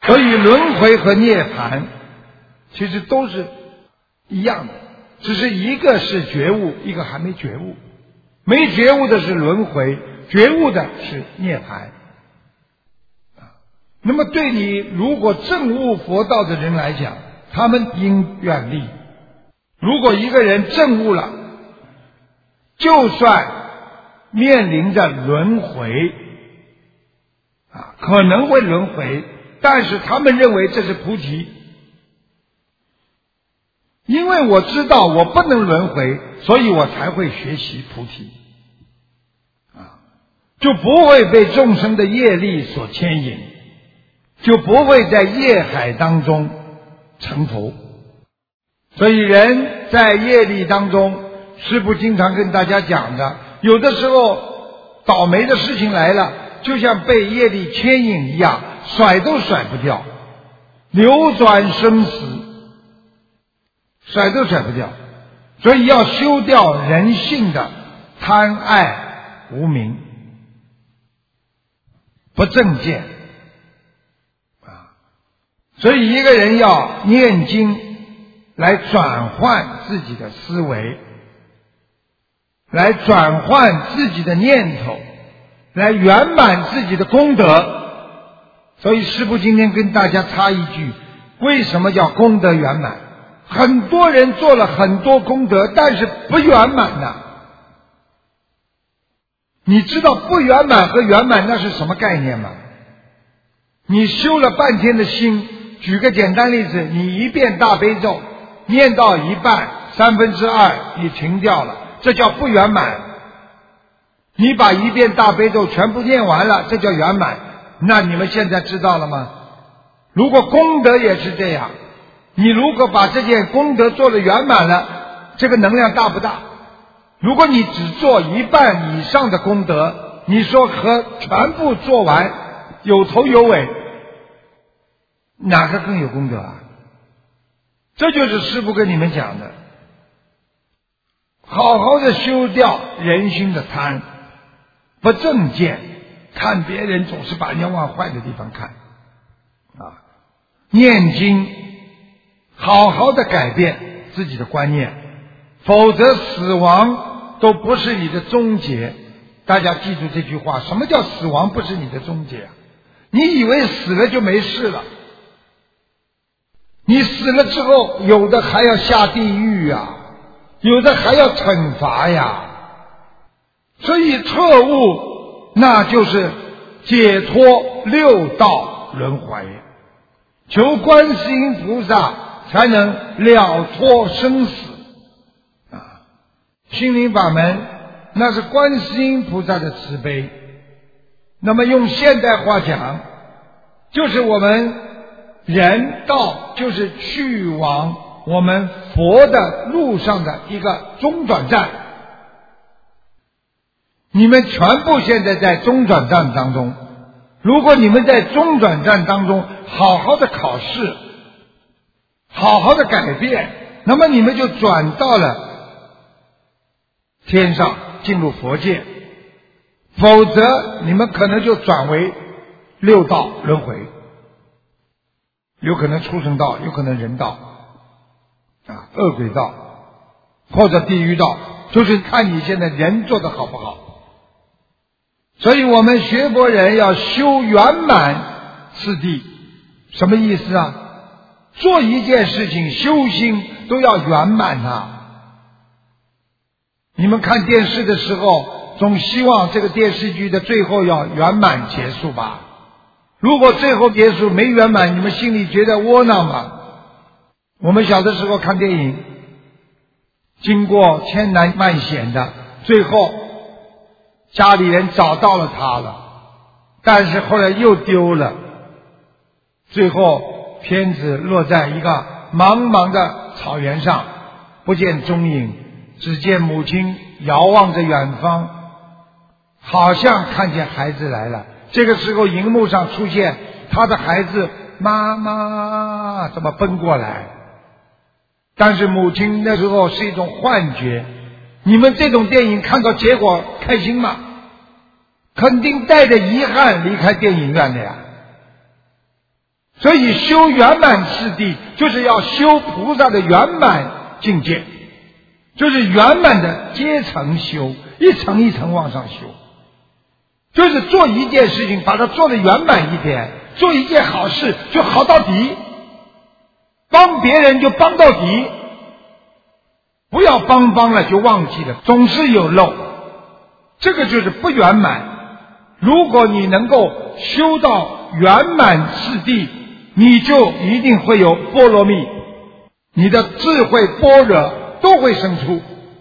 所以轮回和涅槃其实都是一样的，只是一个是觉悟，一个还没觉悟。没觉悟的是轮回，觉悟的是涅槃。那么对你如果证悟佛道的人来讲，他们应愿力。如果一个人证悟了，就算面临着轮回可能会轮回，但是他们认为这是菩提。因为我知道我不能轮回，所以我才会学习菩提就不会被众生的业力所牵引，就不会在业海当中成佛。所以人在业力当中，师父经常跟大家讲的，有的时候倒霉的事情来了，就像被业力牵引一样，甩都甩不掉，流转生死甩都甩不掉。所以要修掉人性的贪爱无明不正见所以一个人要念经来转换自己的思维，来转换自己的念头，来圆满自己的功德。所以师父今天跟大家插一句，为什么叫功德圆满？很多人做了很多功德，但是不圆满的。你知道不圆满和圆满那是什么概念吗？你修了半天的心，举个简单例子，你一遍大悲咒念到一半2/3你停掉了，这叫不圆满。你把一遍大悲咒全部念完了，这叫圆满。那你们现在知道了吗？如果功德也是这样，你如果把这件功德做得圆满了，这个能量大不大？如果你只做一半以上的功德，你说和全部做完有头有尾，哪个更有功德啊？这就是师父跟你们讲的，好好的修掉人心的贪，不正见，看别人总是把人家往坏的地方看念经好好的改变自己的观念，否则死亡都不是你的终结。大家记住这句话，什么叫死亡不是你的终结？你以为死了就没事了，你死了之后有的还要下地狱有的还要惩罚所以彻悟那就是解脱六道轮回，求观世音菩萨才能了脱生死心灵法门那是观世音菩萨的慈悲。那么用现代话讲，就是我们人道就是去往我们佛的路上的一个中转站。你们全部现在在中转站当中，如果你们在中转站当中好好的考试，好好的改变，那么你们就转到了天上，进入佛界。否则你们可能就转为六道轮回，有可能畜生道，有可能人道恶鬼道或者地狱道，就是看你现在人做得好不好。所以我们学佛人要修圆满次第，什么意思啊？做一件事情修心都要圆满你们看电视的时候总希望这个电视剧的最后要圆满结束吧？如果最后结束没圆满，你们心里觉得窝囊吗？我们小的时候看电影，经过千难万险的，最后家里人找到了他了，但是后来又丢了，最后片子落在一个茫茫的草原上，不见踪影，只见母亲遥望着远方，好像看见孩子来了。这个时候荧幕上出现他的孩子，妈妈这么奔过来，但是母亲那时候是一种幻觉。你们这种电影看到结果开心吗？肯定带着遗憾离开电影院的呀。 所以修圆满次第就是要修菩萨的圆满境界，就是圆满的阶层修，一层一层往上修，就是做一件事情把它做得圆满一点，做一件好事就好到底，帮别人就帮到底，不要帮了就忘记了，总是有漏，这个就是不圆满。如果你能够修到圆满次第，你就一定会有波罗蜜，你的智慧般若都会生出。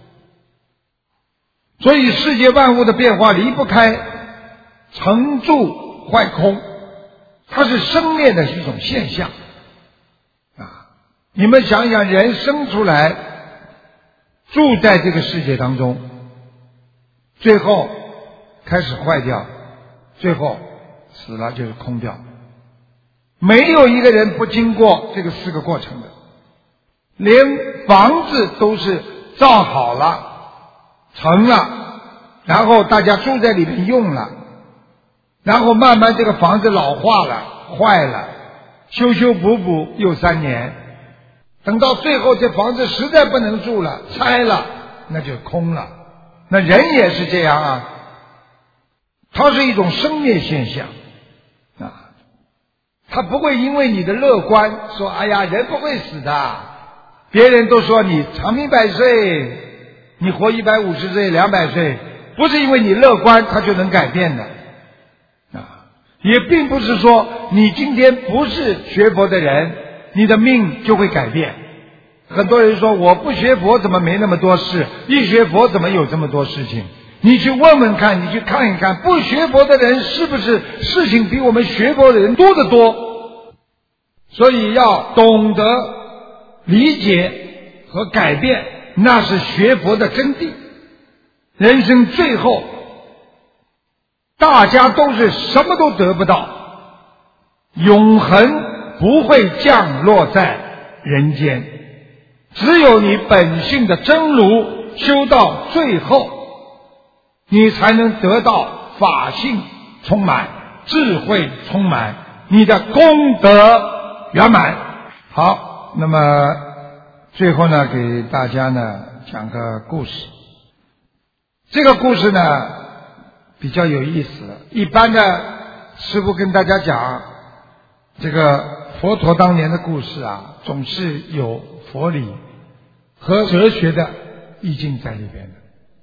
所以世界万物的变化离不开成住坏空，它是生灭的一种现象啊！你们想想，人生出来住在这个世界当中，最后开始坏掉，最后死了就是空掉，没有一个人不经过这个4个过程的。连房子都是造好了成了，然后大家住在里面用了，然后慢慢这个房子老化了坏了，修修补补又3年，等到最后这房子实在不能住了拆了，那就空了。那人也是这样啊，它是一种生灭现象啊，它不会因为你的乐观说哎呀人不会死的，别人都说你长命百岁，你活150岁200岁，不是因为你乐观它就能改变的啊，也并不是说你今天不是学佛的人你的命就会改变。很多人说我不学佛怎么没那么多事，一学佛怎么有这么多事情，你去问问看，你去看一看，不学佛的人是不是事情比我们学佛的人多得多。所以要懂得理解和改变，那是学佛的真谛。人生最后大家都是什么都得不到，永恒不会降落在人间，只有你本性的真如修到最后，你才能得到法性充满，智慧充满，你的功德圆满。好，那么最后呢，给大家呢讲个故事。这个故事呢比较有意思，一般的师父跟大家讲这个佛陀当年的故事啊，总是有佛理和哲学的意境在里边的。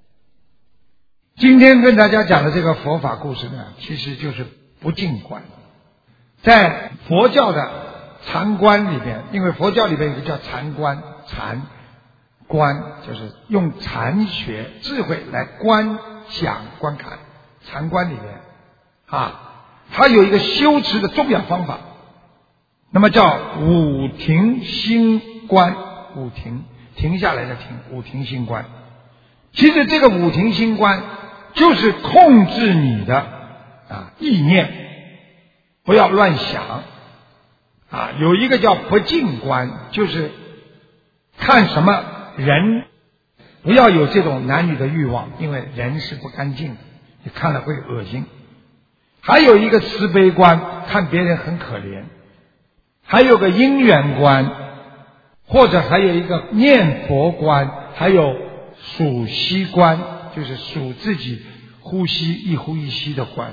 今天跟大家讲的这个佛法故事呢，其实就是不净观。在佛教的禅观里边，因为佛教里边有个叫禅观，禅观就是用禅学智慧来观想观看，禅观里面啊，它有一个修持的重要方法，那么叫五停心观，五停停下来的停，五停心观。其实这个五停心观就是控制你的意念，不要乱想啊。有一个叫不净观，就是看什么人不要有这种男女的欲望，因为人是不干净的，你看了会恶心。还有一个慈悲观，看别人很可怜。还有个因缘观，或者还有一个念佛观，还有数息观，就是数自己呼吸一呼一吸的观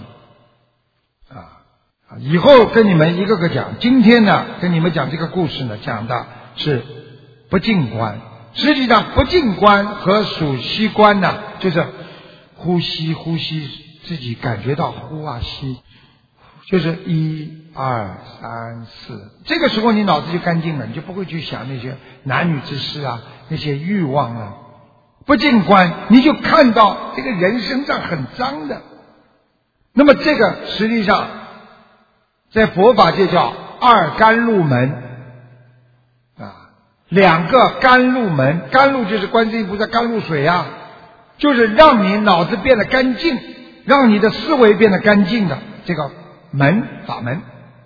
以后跟你们一个个讲。今天呢跟你们讲这个故事呢，讲的是不净观。实际上不净观和数息观呢，就是呼吸自己感觉到呼啊吸，就是1、2、3、4，这个时候你脑子就干净了，你就不会去想那些男女之事啊，那些欲望啊。不净观你就看到这个人身上很脏的，那么这个实际上在佛法界叫二甘露门2个甘露门。甘露就是观世音菩萨甘露水啊，就是让你脑子变得干净，让你的思维变得干净的这个法门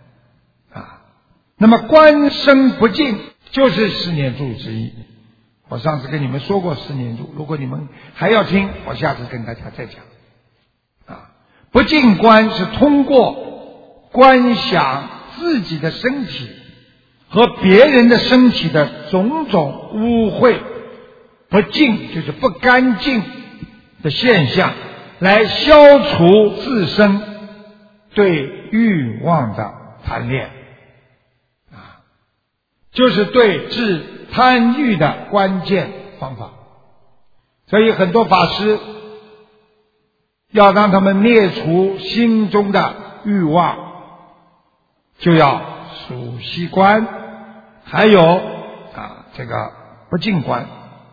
那么观身不净就是4念住之一。我上次跟你们说过4念住，如果你们还要听，我下次跟大家再讲不净观是通过观想自己的身体和别人的身体的种种污秽不净，就是不干净的现象，来消除自身对欲望的贪恋，就是对治贪欲的关键方法。所以很多法师要让他们灭除心中的欲望，就要数息观，还有这个不净观。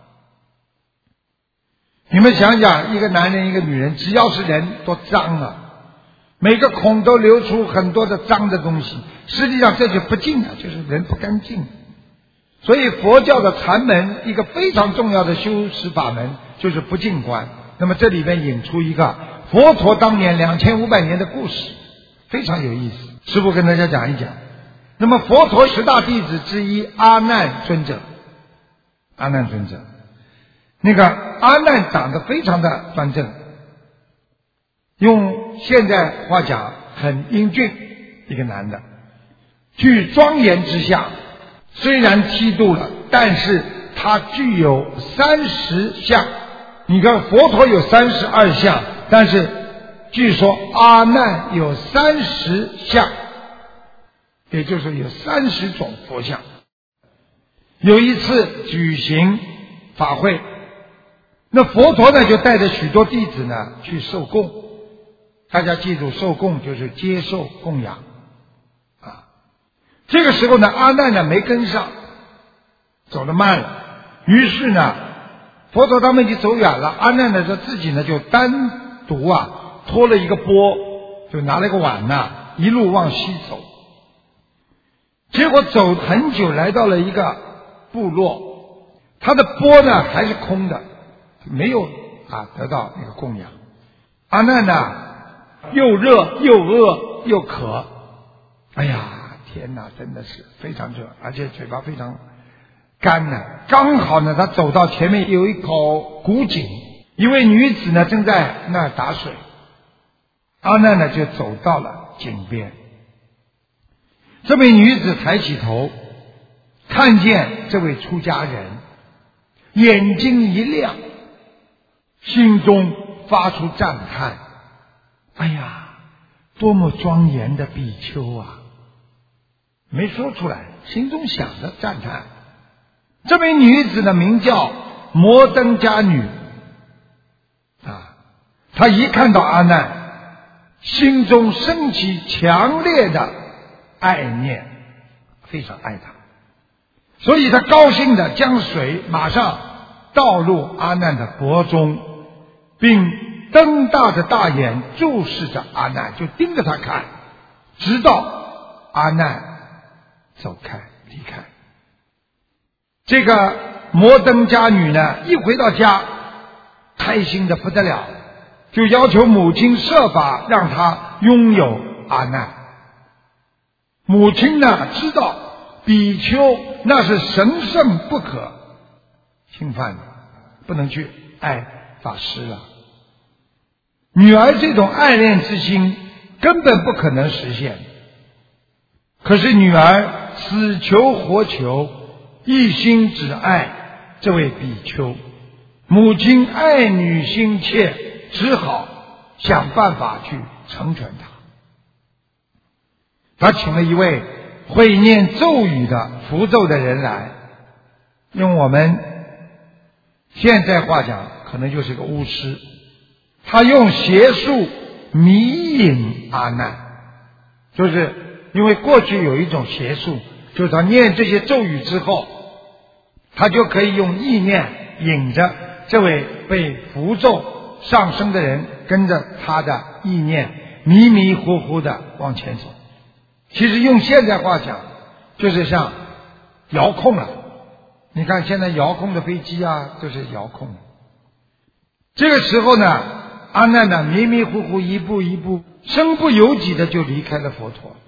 你们想想，一个男人一个女人，只要是人多脏啊，每个孔都流出很多的脏的东西，实际上这就不净了，就是人不干净。所以佛教的禅门一个非常重要的修持法门就是不净观。那么这里面引出一个佛陀当年2500年的故事，非常有意思，师父跟大家讲一讲。那么佛陀10大弟子之一阿难尊者，那个阿难长得非常的端正，用现在话讲很英俊，一个男的，具庄严之相。虽然剃度了，但是他具有30相。你看佛陀有32相，但是据说阿难有30相，也就是有30种佛像。有一次举行法会，那佛陀呢就带着许多弟子呢去受供。大家记住，受供就是接受供养这个时候呢，阿难呢没跟上，走得慢了。于是呢，佛陀他们已经走远了，阿难呢说自己呢就单独拖了一个钵，就拿了一个碗一路往西走。结果走很久，来到了一个部落，他的钵呢还是空的，没有得到那个供养。阿难呢又热又饿又渴，哎呀天哪，真的是非常热，而且嘴巴非常干呢。刚好呢，他走到前面有一口古井，一位女子呢正在那儿打水，阿难呢就走到了井边。这位女子抬起头，看见这位出家人，眼睛一亮，心中发出赞叹：哎呀，多么庄严的比丘啊！没说出来，心中想着赞叹。这位女子呢名叫摩登伽女她一看到阿难，心中升起强烈的爱念，非常爱他，所以她高兴地将水马上倒入阿难的钵中，并瞪大着大眼注视着阿难，就盯着他看，直到阿难走开离开。这个摩登伽女呢一回到家，开心的不得了，就要求母亲设法让她拥有阿难。母亲呢知道比丘那是神圣不可侵犯的，不能去爱法师了。女儿这种爱恋之心根本不可能实现，可是女儿死求活求，一心只爱这位比丘。母亲爱女心切，只好想办法去成全他。他请了一位会念咒语的符咒的人来，用我们现在话讲可能就是个巫师，他用邪术迷引阿难。就是因为过去有一种邪术，就是他念这些咒语之后，他就可以用意念引着这位被符咒上升的人，跟着他的意念迷迷糊糊的往前走。其实用现在话讲，就是像遥控了。你看现在遥控的飞机都是遥控。这个时候呢，阿难呢迷迷糊糊一步一步，身不由己的就离开了佛陀。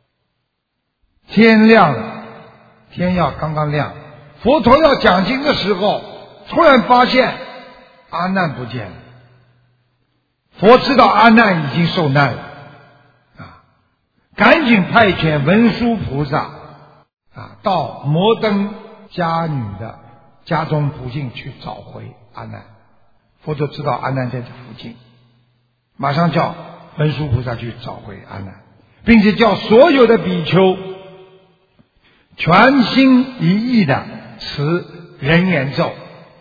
天亮了，天要刚刚亮，佛陀要讲经的时候，突然发现阿难不见了。佛知道阿难已经受难了赶紧派遣文殊菩萨到摩登伽女的家中附近去找回阿难。佛陀知道阿难在这附近，马上叫文殊菩萨去找回阿难，并且叫所有的比丘全心一意的持人言咒。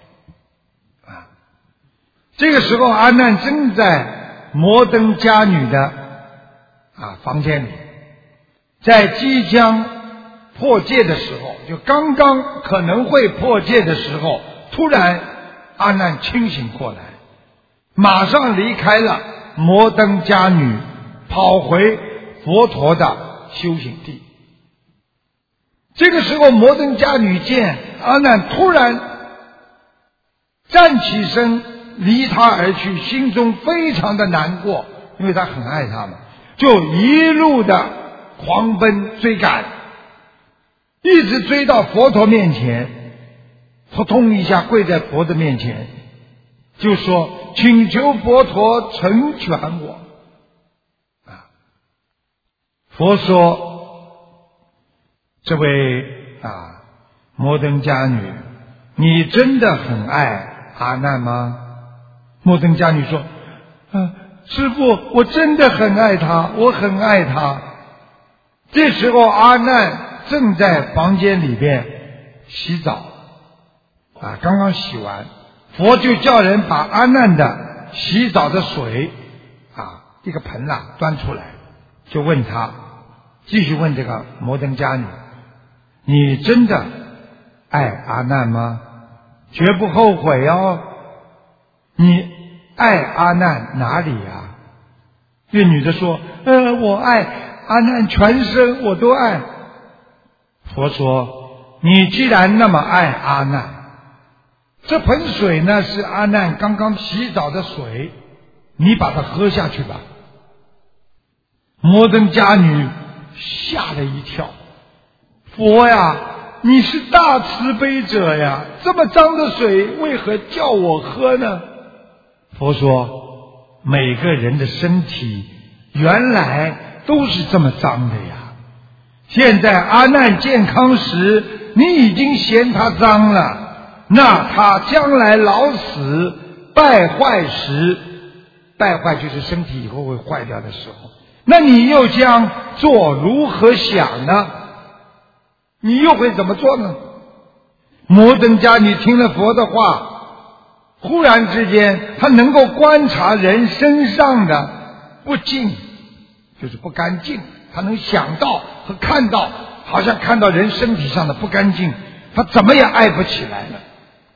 这个时候阿难正在摩登伽女的房间里，在即将破戒的时候，就刚刚可能会破戒的时候，突然阿难清醒过来，马上离开了摩登伽女，跑回佛陀的修行地。这个时候摩登伽女见阿难突然站起身离他而去，心中非常的难过，因为他很爱他嘛，就一路的狂奔追赶，一直追到佛陀面前，扑通一下跪在佛的面前，就说请求佛陀成全我。佛说，这位摩登伽女，你真的很爱阿难吗？摩登伽女说，师父，我真的很爱他，我很爱他。这时候阿难正在房间里边洗澡，刚刚洗完，佛就叫人把阿难的洗澡的水一个盆端出来，就问他，继续问这个摩登伽女，你真的爱阿难吗？绝不后悔哦。你爱阿难哪里呀？这女的说，我爱阿难全身，我都爱。佛说，你既然那么爱阿难，这盆水呢是阿难刚刚洗澡的水，你把它喝下去吧。摩登伽女吓了一跳，佛呀，你是大慈悲者呀，这么脏的水为何叫我喝呢？佛说，每个人的身体原来都是这么脏的呀，现在阿难健康时你已经嫌他脏了，那他将来老死败坏时，败坏就是身体以后会坏掉的时候，那你又将做如何想呢？你又会怎么做呢？摩登伽女听了佛的话，忽然之间他能够观察人身上的不净，就是不干净，他能想到和看到，好像看到人身体上的不干净，他怎么也爱不起来了。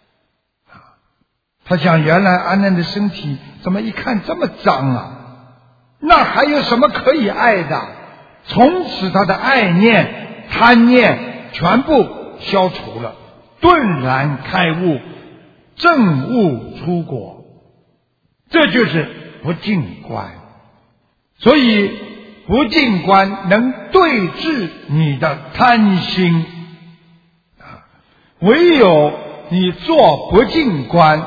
他想，原来阿难的身体怎么一看这么脏啊，那还有什么可以爱的？从此他的爱念贪念全部消除了，顿然开悟，证悟出果，这就是不净观。所以不净观能对治你的贪心，唯有你做不净观，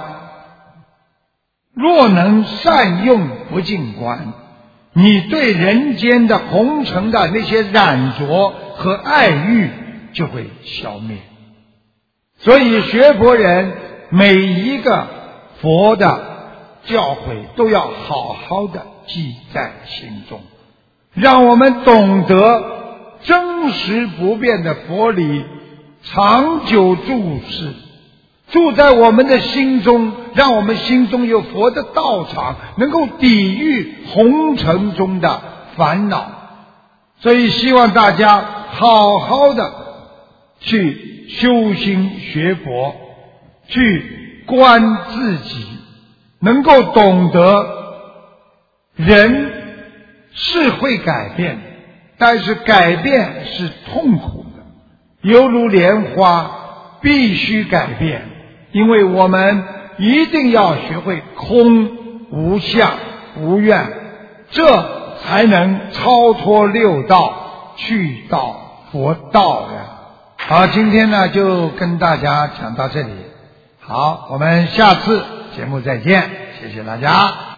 若能善用不净观，你对人间的红尘的那些染着和爱欲就会消灭。所以学佛人每一个佛的教诲都要好好的记在心中，让我们懂得真实不变的佛理长久住世，住在我们的心中，让我们心中有佛的道场，能够抵御红尘中的烦恼。所以希望大家好好的去修心学佛，去观自己，能够懂得人是会改变，但是改变是痛苦的，犹如莲花必须改变，因为我们一定要学会空无相无愿，这才能超脱六道，去到佛道呀。好，今天呢就跟大家讲到这里，好，我们下次节目再见，谢谢大家。